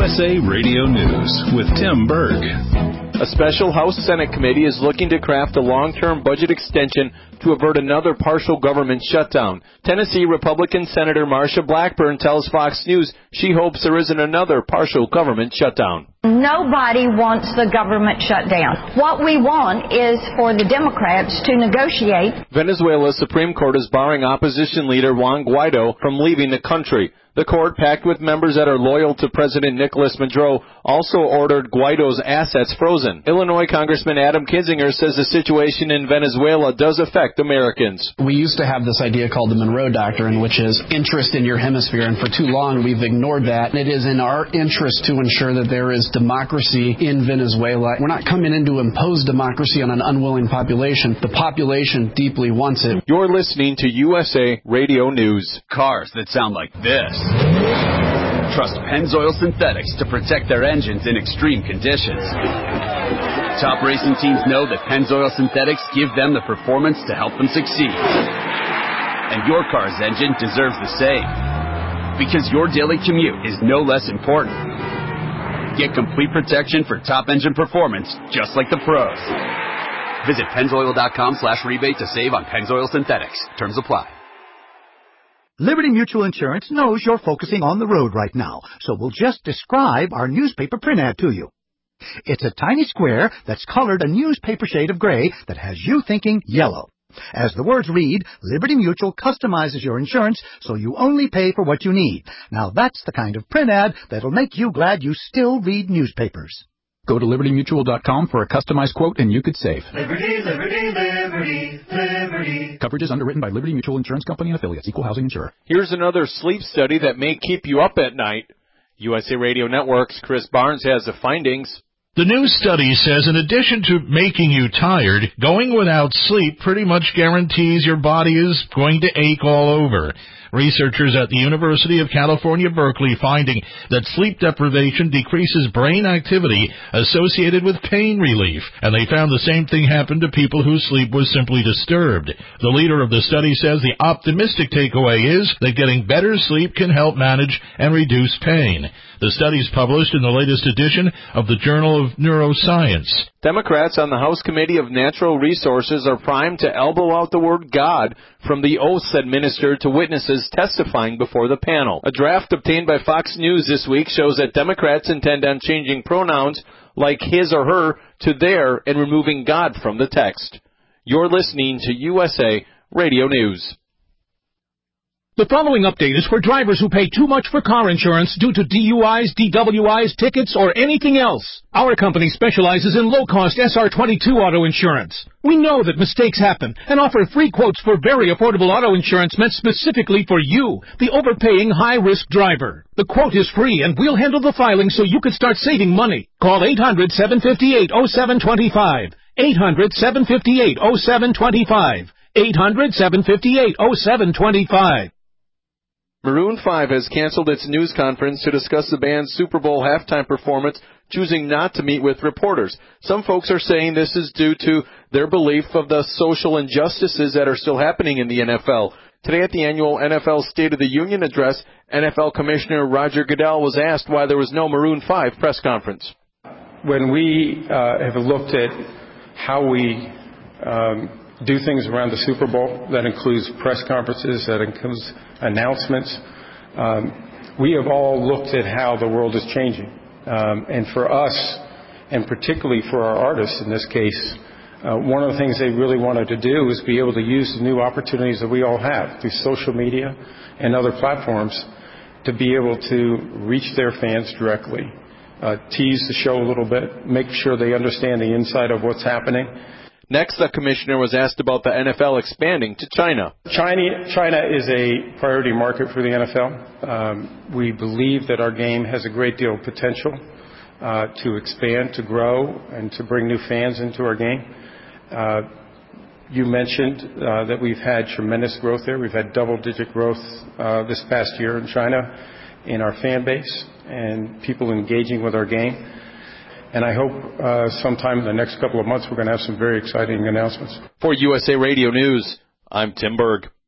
USA Radio News with Tim Berg. A special House-Senate committee is looking to craft a long-term budget extension to avert another partial government shutdown. Tennessee Republican Senator Marsha Blackburn tells Fox News she hopes there isn't another partial government shutdown. Nobody wants the government shut down. What we want is for the Democrats to negotiate. Venezuela's Supreme Court is barring opposition leader Juan Guaido from leaving the country. The court, packed with members that are loyal to President Nicolas Maduro, also ordered Guaido's assets frozen. Illinois Congressman Adam Kinzinger says the situation in Venezuela does affect Americans. We used to have this idea called the Monroe Doctrine, which is interest in your hemisphere, and for too long we've ignored that. It is in our interest to ensure that there is democracy in Venezuela. We're not coming in to impose democracy on an unwilling population. The population deeply wants it. You're listening to USA Radio News. Cars that sound like this. Trust Pennzoil Synthetics to protect their engines in extreme conditions. Top racing teams know that Pennzoil Synthetics give them the performance to help them succeed. And your car's engine deserves the same. Because your daily commute is no less important. Get complete protection for top engine performance, just like the pros. Visit Pennzoil.com/rebate to save on Pennzoil Synthetics. Terms apply. Liberty Mutual Insurance knows you're focusing on the road right now, so we'll just describe our newspaper print ad to you. It's a tiny square that's colored a newspaper shade of gray that has you thinking yellow. As the words read, Liberty Mutual customizes your insurance so you only pay for what you need. Now that's the kind of print ad that'll make you glad you still read newspapers. Go to LibertyMutual.com for a customized quote and you could save. Liberty, liberty, liberty, liberty. Coverage is underwritten by Liberty Mutual Insurance Company and affiliates. Equal housing insurer. Here's another sleep study that may keep you up at night. USA Radio Network's Chris Barnes has the findings. The new study says in addition to making you tired, going without sleep pretty much guarantees your body is going to ache all over. Researchers at the University of California, Berkeley, finding that sleep deprivation decreases brain activity associated with pain relief, and they found the same thing happened to people whose sleep was simply disturbed. The leader of the study says the optimistic takeaway is that getting better sleep can help manage and reduce pain. The study is published in the latest edition of the Journal of Neuroscience. Democrats on the House Committee of Natural Resources are primed to elbow out the word God from the oaths administered to witnesses testifying before the panel. A draft obtained by Fox News this week shows that Democrats intend on changing pronouns like his or her to their and removing God from the text. You're listening to USA Radio News. The following update is for drivers who pay too much for car insurance due to DUIs, DWIs, tickets, or anything else. Our company specializes in low-cost SR22 auto insurance. We know that mistakes happen and offer free quotes for very affordable auto insurance meant specifically for you, the overpaying high-risk driver. The quote is free and we'll handle the filing so you can start saving money. Call 800-758-0725. 800-758-0725. 800-758-0725. Maroon 5 has canceled its news conference to discuss the band's Super Bowl halftime performance, choosing not to meet with reporters. Some folks are saying this is due to their belief of the social injustices that are still happening in the NFL. Today at the annual NFL State of the Union address, NFL Commissioner Roger Goodell was asked why there was no Maroon 5 press conference. When we have looked at how we do things around the Super Bowl, that includes press conferences, that includes announcements. We have all looked at how the world is changing. And for us, and particularly for our artists in this case, one of the things they really wanted to do is be able to use the new opportunities that we all have through social media and other platforms to be able to reach their fans directly, tease the show a little bit, make sure they understand the inside of what's happening. Next, the commissioner was asked about the NFL expanding to China. China is a priority market for the NFL. We believe that our game has a great deal of potential to expand, to grow, and to bring new fans into our game. You mentioned that we've had tremendous growth there. We've had double-digit growth this past year in China in our fan base and people engaging with our game. And I hope sometime in the next couple of months we're going to have some very exciting announcements. For USA Radio News, I'm Tim Berg.